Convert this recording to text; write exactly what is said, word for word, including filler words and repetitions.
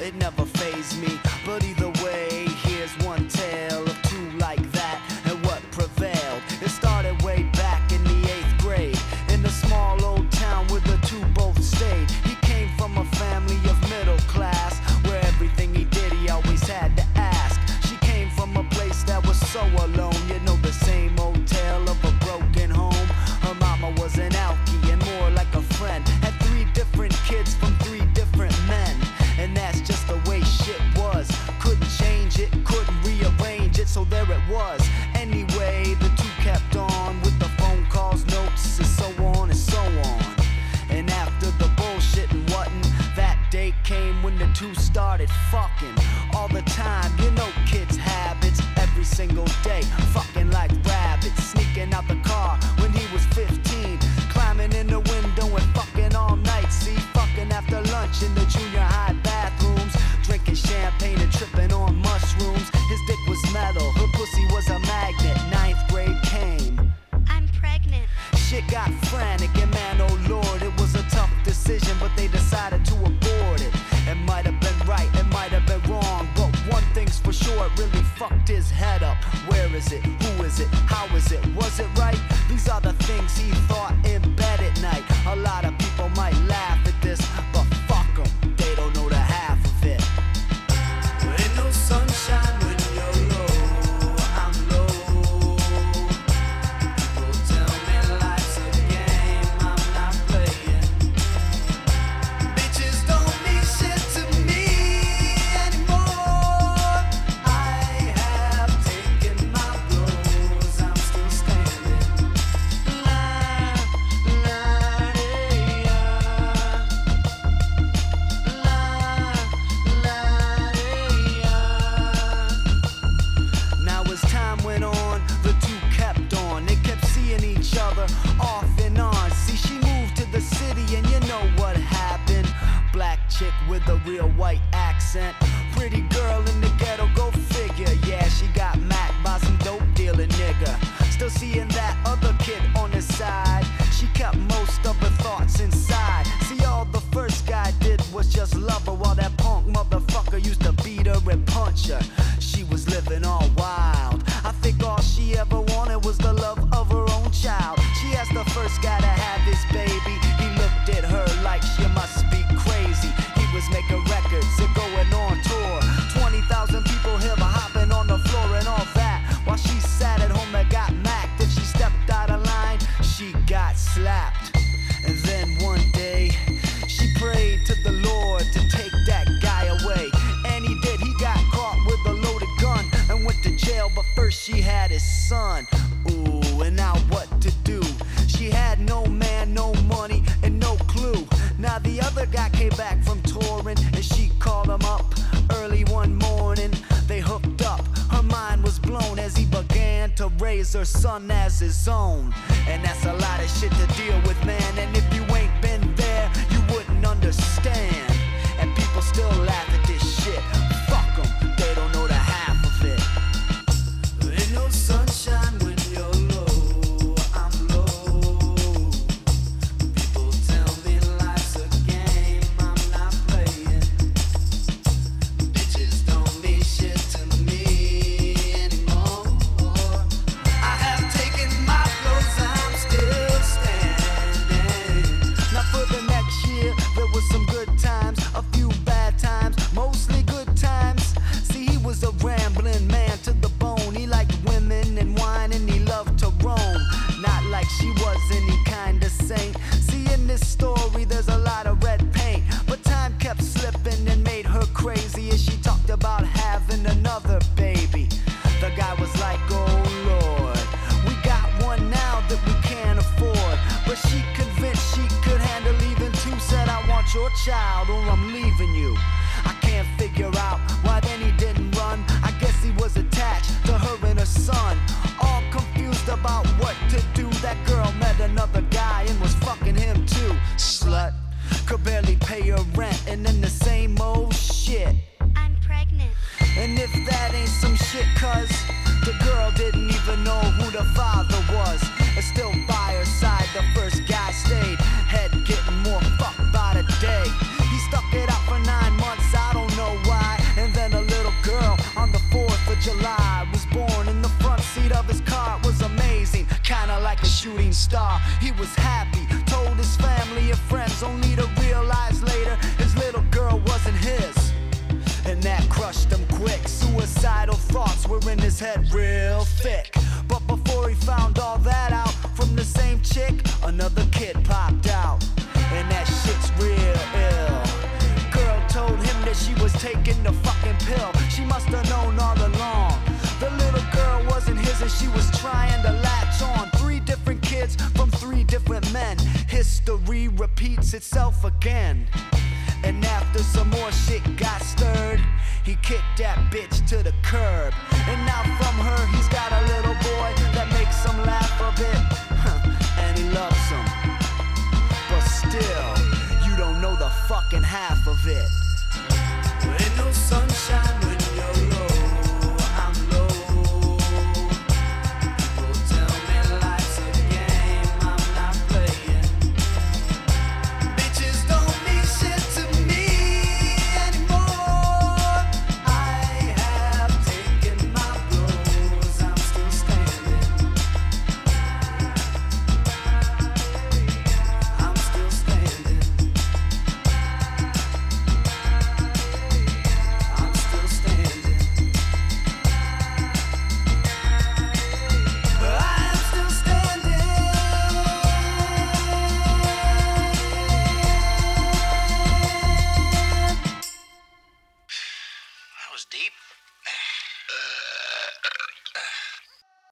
it never fazed me. But either way, here's one tale of two like that, and what prevailed. It started way back in the eighth grade, in the small old town where the two both stayed. He came from a family of middle class, where everything he did he always had to ask. She came from a place that was so alone, you know, the same old tale of a broken home. Her mama was an alkie and more like a friend, had three different kids from three different men, and that's just the way shit was. Couldn't change it, couldn't rearrange it, so there it was. Anyway, the two kept on with the phone calls, notes, and so on and so on. And after the bullshit and whatnot, that day came when the two started fucking all the time. You know kids' habits, every single day, fucking like rabbits, sneaking out the car when he was fifteen, climbing in the window and fucking all night. See, fucking after lunch in the junior high bathrooms, drinking champagne and tripping on mushrooms. His dick was metal, her pussy was a magnet. Ninth grade came, I'm pregnant. shit got frantic, and man, oh lord, it was a tough decision, but they decided to abort it. It might have been right, it might have been wrong, but one thing's for sure, it really fucked his head up. Where is it? Who is it? How is it? Was it right? These are the things he thought in bed at night. A lot of people might laugh at this, but fuck 'em, they don't know the half of it. There ain't no sunshine when you're low, I'm low. People tell me life's a game I'm not playing. Bitches don't mean shit to me anymore. I have taken my blows, I'm still standing. La, la, dee, ya. La, la, dee, ya. Now as time went on, the two kept on. They kept seeing each other off and on. See, she moved to the city and you know what happened. Black chick with a real white accent, pretty girl in the ghetto, go figure. Yeah, she got macked by some dope dealing nigga. Still seeing that other kid on the side. She kept most of her thoughts inside. See, all the first guy did was just love her, while that punk motherfucker used to beat her and punch her. She was living all wild. I think all she ever wanted was the love of her own child. She asked the first guy to have his baby. He looked at her like she must be crazy. He was making records and going on tour. twenty thousand people hip hopping on the floor and all that, while she sat at home and got macked. If she stepped out of line, she got slapped. And then one day, she prayed to the Lord to take that guy away. And he did. He got caught with a loaded gun and went to jail, but first she had his son. Ooh, and now what to do? She had no man, no money, and no clue. Now the other guy came back from touring, and she called him up early one morning. They hooked up. Her mind was blown as he began to raise her son as his own. And that's a lot of shit to deal with, man. And if you ain't been there, you wouldn't understand. And people still laugh at this shit. Fuck 'em, they don't know the half of it. There ain't no sunshine when you're low, I'm low. People tell me life's a game I'm not playing. Bitches don't mean shit to me anymore. I have taken my blows, I'm still standing. Now for the next year, there was some good times, a few bad times, mostly good times. See, he was a rambling man to the bone. He liked women and wine and he loved to roam. Not like she was any kind of saint. See, in this story, there's a lot of red paint. But time kept slipping and made her crazy as she talked about having another baby. The guy was like, oh Lord, we got one now that we can't afford. But she convinced she could handle leaving too. Said, I want your child or I'm leaving you. I can't figure out why then he didn't run. I guess he was attached to her and her son. All confused about what to do. That girl met another guy and was fucking him too. Slut, could barely pay her rent, and then the same old shit. I'm pregnant. And if that ain't some shit, cuz the girl didn't even know who the father was. And still by her side, the first guy stayed. Head getting more fucked by the day. He stuck it out for nine months star. He was happy, told his family and friends, only to realize later his little girl wasn't his. And that crushed him quick. Suicidal thoughts were in his head real thick. But before he found all that out, from the same chick, another kid popped out. And that shit's real ill. Girl told him that she was taking the fucking pill. She must have known all along. The little girl wasn't his and she was trying to latch on. Three different kids from three different men. History repeats itself again. And after some more shit got stirred, he kicked that bitch to the curb. And now from her he's got a little boy that makes him laugh a bit, huh, and he loves him. But still, you don't know the fucking half of it. There ain't no sunshine when you're low, I'm low. People tell me life's a game I'm not playing. Bitches don't mean shit to me anymore. I have taken my blows, I'm still standing. I'm still standing. I'm still standing. I am still standing. That was deep.